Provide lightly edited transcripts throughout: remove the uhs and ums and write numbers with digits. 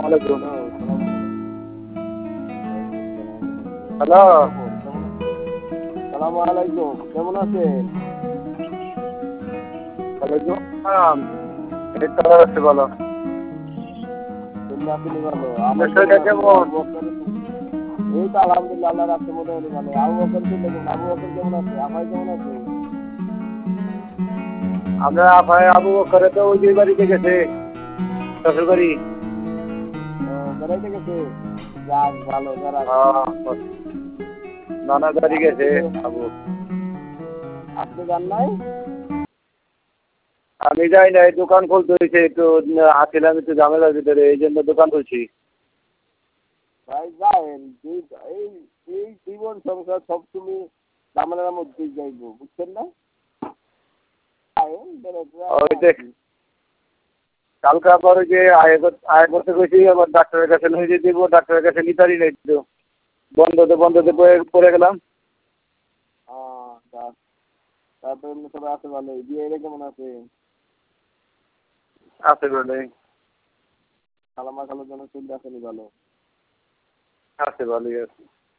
আলাইকুম। হ্যালো, সালাম আলাইকুম, কেমন আছেন? ওয়ালাইকুম আসসালাম। এই তো আছে ভালো। আপনি ভালো? আপনার শরীরটা কেমন? এই তো আলহামদুলিল্লাহ, আল্লাহ রাখছে মোটামুটি ভালো। আবু বকর কেমন? আবু বকর কেমন আছে? আপাই কেমন আছে? আমরা ভাই আবু বকরে তো ওই যে বাড়িতে গেছে, শ্বশুর বাড়ি। বেড়াইতে গেছে? যাক ভালো, বেড়াক। নানা বাড়ি গেছে আবু। আপনি যান নাই? আমি যাই না, দোকান খুলতে হয়েছে, একটু আসছিলাম একটু ঝামেলার ভিতরে, এই জন্য দোকান খুলছি। ভাই যায়েন, এই এই জীবন সংসার সব তুমি ঝামেলার মধ্যেই যাইবো, বুঝছেন না? ওই দেখ, কালকে আবার ওই যে আয় করতে গেছি, আবার ডাক্তারের কাছে নিয়ে দিব, ডাক্তারের কাছে নিতারই নেই তো, বন্ধতে পড়ে গেলাম। তারপরে এমনি সবাই আছে ভালো? বিয়ে কেমন আছে? আছে বলে খালামা খালোর জন্য চিন্তা আসেনি ভালো? আছে, ভালোই আছে।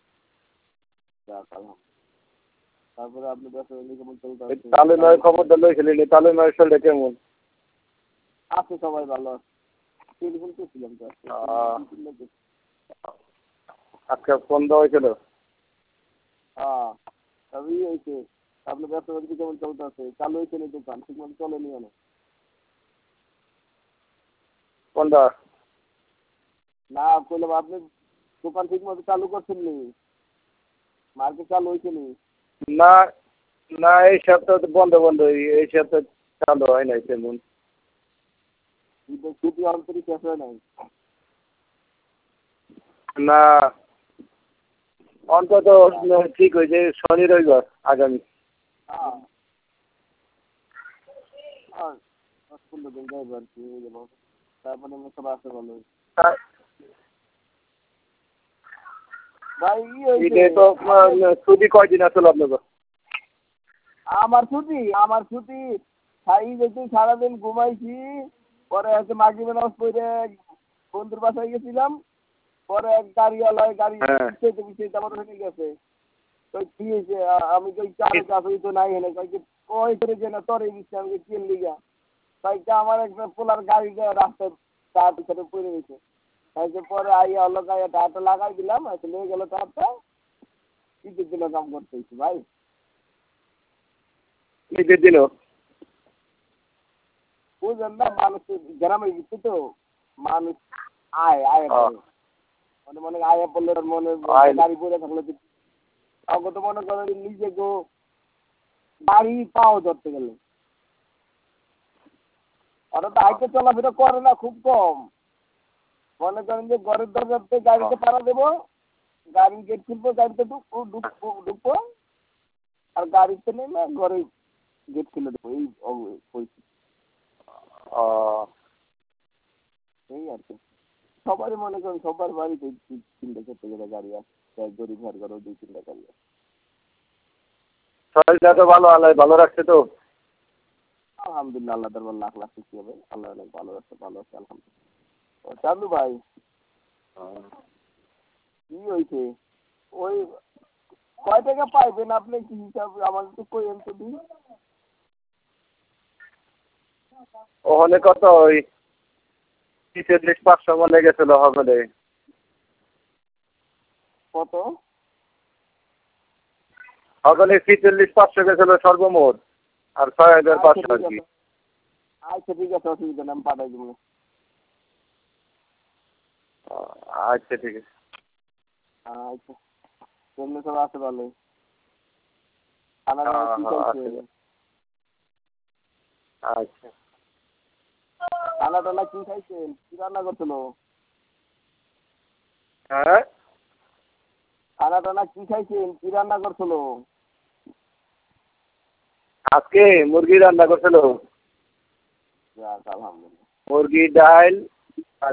তারপরে আপনি ব্যবসা কেমন চলতে তালে নয় খবরটা লই খেলিনি, তালে নয় শরীরটা কেমন আছে? সবাই ভালো আছে। টেলিফোন করছিলাম তো আজকে ফোন দেওয়া হয়েছিল। তবেই হয়েছে। আপনার ব্যবসা বাণিজ্য কেমন চলতে আছে? চালু হয়েছে না দোকান? ঠিক মতো চলেনি কেন? কোনটা? না বললাম আপনি দোকান ঠিক মতো চালু করছেন নি? মার্কেট চালু হয়েছে নি? না না, এই সপ্তাহ তো বন্ধ, এই সপ্তাহ চালু হয় নাই তেমন। ছুটি অন্তরি শেষ হয় নাই? না, অন্তত ঠিক হয়েছে শনি রবিবার আগামী। 10-15 দিন যাইব আর কি, হয়ে গেল। তারপরে এমনি সব আছে ভালো? ভাই ছুটি কয়দিন আসলো আপনাকে? আমার ছুটি খাই যেতে সারাদিন ঘুমাইছি। পরে হচ্ছে মাগরিব নামাজ পড়ে বন্ধুর বাসায় গেছিলাম। পরে এক গাড়ি পিছিয়ে আমার হয়ে গেছে। তো কি হয়েছে, আমি তো চারে কাছে তো নাই হেলে কই করে যে না তোর এই বিষয়ে আমি কি লিগা তাই আমার একটা পোলার গাড়ি রাস্তায় তার পিছনে পড়ে গেছে। পরে আইয়া হলো গায়ে টায়ারটা লাগাই দিলাম, নিয়ে গেল টায়ারটা। ঈদের দিনে কাম করতেছি ভাই। ঈদের দিনও বুঝলেন না, মানুষ গ্রামে গেছে তো, মানুষ আয় করে মনে আয়া পড়লে মনে গাড়ি পড়ে থাকলে আমাকে তো মনে করেন নিজে গো গাড়ি পাও ধরতে গেলে ওরা তো আইতে চলাফেরা করে না, খুব কম। মনে করেন যে ঘরের দরজাতে গাড়িতে পাড়া দেবো, গাড়ির গেট খুলবো, গাড়িতে ঢুকবো আর গাড়িতে নেমে ঘরে গেট খুলে দেবো, এই পরিস্থিতি। এই আর কি সবারই মনে করেন সবার বাড়িতে 3-4 টাকা গাড়ি আছে, গরিব ঘর ঘরেও 2-3টা গাড়ি আছে। শরীরটা তো ভালো রাখছে তো। আলহামদুলিল্লাহ, আল্লাহ দরবার লাখ লাখ খুশি হবে। আল্লাহ অনেক ভালো আছে আলহামদুলিল্লাহ। চান্দু ভাই কি হয়েছে? ওই কয় টাকা পাইবেন আপনি কি হিসাব আমার একটু কইেন তো দিন। ওখানে কত ওই 43-500 মনে গেছিল হবে। কত? ওখানে 43-500 গেছিল সর্বমোট, আর 6500 আর কি। আচ্ছা ঠিক আছে, অসুবিধা নেই, আমি পাঠাই দেবো। আচ্ছা ঠিক আছে। আচ্ছা এমনি সব আছে ভালো? খানা দানা কি খাইছে? আচ্ছা, খানা টানা কি খাইছেন? কি রান্না করছিল? হ্যাঁ খানা টানা কি খাইছেন? কি রান্না করছিল? আজকে মুরগি রান্না করছিল। আলহামদুলিল্লাহ। মুরগি, ডাল আর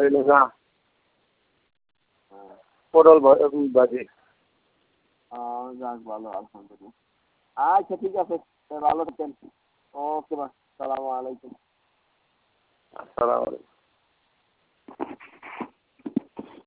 পটল ভাজি। যাক ভালো, আলহামদুলিল্লাহ। আচ্ছা ঠিক আছে, ভালো থাকেন। ওকে, সালামু আলাইকুম। আসসালামু আলাইকুম।